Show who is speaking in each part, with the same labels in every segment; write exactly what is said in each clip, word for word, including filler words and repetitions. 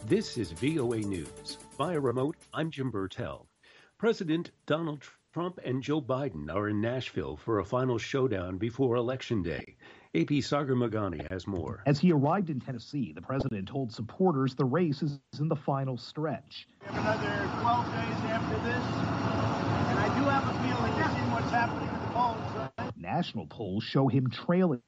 Speaker 1: This is V O A News. Via remote, I'm Jim Burtell. President Donald Trump and Joe Biden are in Nashville for a final showdown before Election Day. A P Sagar Magani has more.
Speaker 2: As he arrived in Tennessee, the president told supporters the race is in the final stretch.
Speaker 3: We have another twelve days after this, and I do have a feeling you've seen what's happening in the polls, right?
Speaker 2: National polls show him trailing,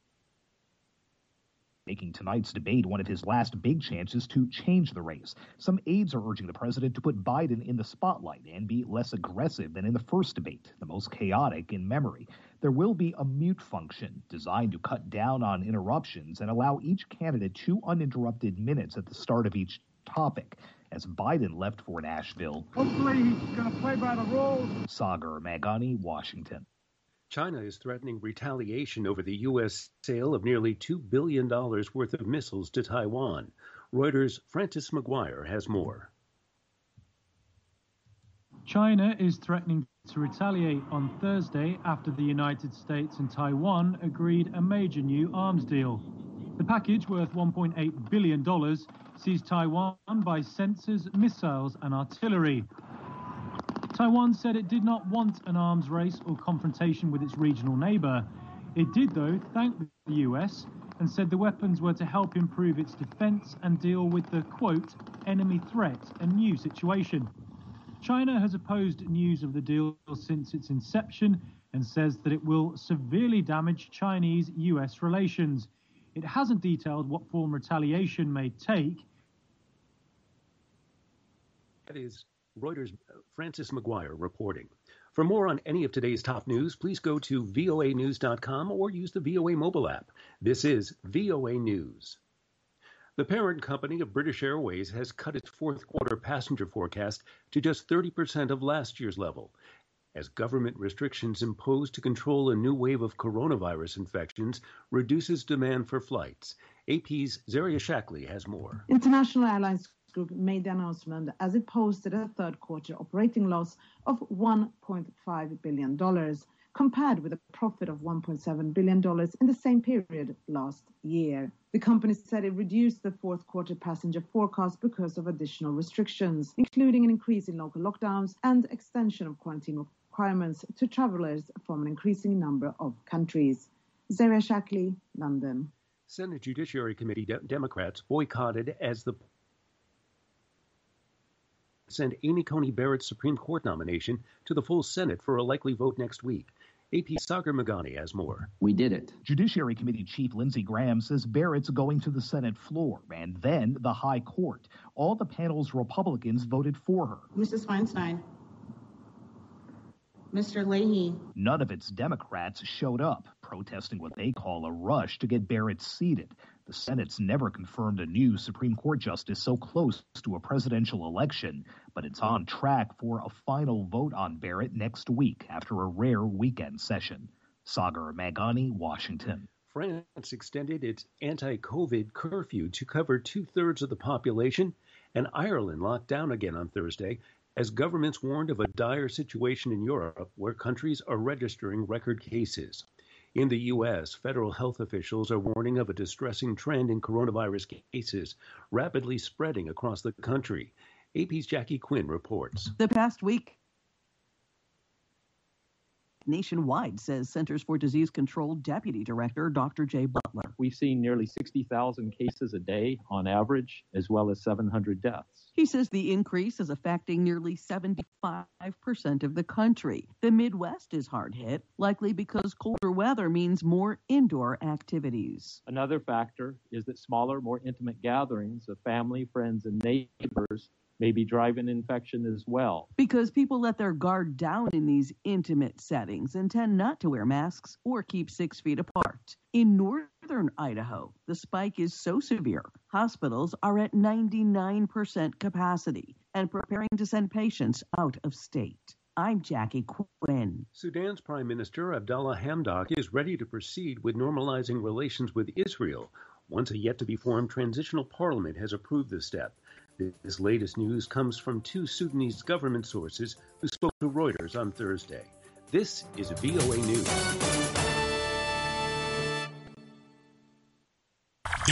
Speaker 2: making tonight's debate one of his last big chances to change the race. Some aides are urging the president to put Biden in the spotlight and be less aggressive than in the first debate, the most chaotic in memory. There will be a mute function designed to cut down on interruptions and allow each candidate two uninterrupted minutes at the start of each topic. As Biden left for Nashville,
Speaker 4: hopefully he's going to play by the rules.
Speaker 2: Sagar Magani, Washington.
Speaker 1: China is threatening retaliation over the U S sale of nearly two billion dollars worth of missiles to Taiwan. Reuters' Francis McGuire has more.
Speaker 5: China is threatening to retaliate on Thursday after the United States and Taiwan agreed a major new arms deal. The package, worth one point eight billion dollars, sees Taiwan buy sensors, missiles and artillery. Taiwan said it did not want an arms race or confrontation with its regional neighbor. It did, though, thank the U S and said the weapons were to help improve its defense and deal with the, quote, enemy threat and new situation. China has opposed news of the deal since its inception and says that it will severely damage Chinese-U S relations. It hasn't detailed what form retaliation may take.
Speaker 1: That is Reuters' Francis McGuire reporting. For more on any of today's top news, please go to V O A news dot com or use the V O A mobile app. This is V O A News. The parent company of British Airways has cut its fourth quarter passenger forecast to just thirty percent of last year's level, as government restrictions imposed to control a new wave of coronavirus infections reduces demand for flights. A P's Zaria Shackley has more.
Speaker 6: International Airlines Group made the announcement as it posted a third quarter operating loss of one point five billion dollars, compared with a profit of one point seven billion dollars in the same period last year. The company said it reduced the fourth quarter passenger forecast because of additional restrictions, including an increase in local lockdowns and extension of quarantine requirements to travelers from an increasing number of countries. Zaria Shackley, London.
Speaker 1: Senate Judiciary Committee de- Democrats boycotted as the send Amy Coney Barrett's Supreme Court nomination to the full Senate for a likely vote next week. A P Sagar Magani has more.
Speaker 7: We did it.
Speaker 2: Judiciary Committee Chief Lindsey Graham says Barrett's going to the Senate floor and then the High Court. All the panel's Republicans voted for her.
Speaker 8: Missus Feinstein. Mister Leahy.
Speaker 2: None of its Democrats showed up, protesting what they call a rush to get Barrett seated. The Senate's never confirmed a new Supreme Court justice so close to a presidential election, but it's on track for a final vote on Barrett next week after a rare weekend session. Sagar Magani, Washington.
Speaker 1: France extended its anti-COVID curfew to cover two-thirds of the population, and Ireland locked down again on Thursday as governments warned of a dire situation in Europe where countries are registering record cases. In the U S, federal health officials are warning of a distressing trend in coronavirus cases rapidly spreading across the country. A P's Jackie Quinn reports.
Speaker 9: The past week, nationwide, says Centers for Disease Control Deputy Director Doctor Jay Butler.
Speaker 10: We've seen nearly sixty thousand cases a day on average, as well as seven hundred deaths.
Speaker 9: He says the increase is affecting nearly seventy-five percent of the country. The Midwest is hard hit, likely because colder weather means more indoor activities.
Speaker 10: Another factor is that smaller, more intimate gatherings of family, friends, and neighbors may be driving infection as well.
Speaker 9: Because people let their guard down in these intimate settings and tend not to wear masks or keep six feet apart. In northern Idaho, the spike is so severe, hospitals are at ninety-nine percent capacity and preparing to send patients out of state. I'm Jackie Quinn.
Speaker 1: Sudan's Prime Minister Abdallah Hamdok is ready to proceed with normalizing relations with Israel once a yet-to-be-formed transitional parliament has approved the step. This latest news comes from two Sudanese government sources who spoke to Reuters on Thursday. This is V O A News.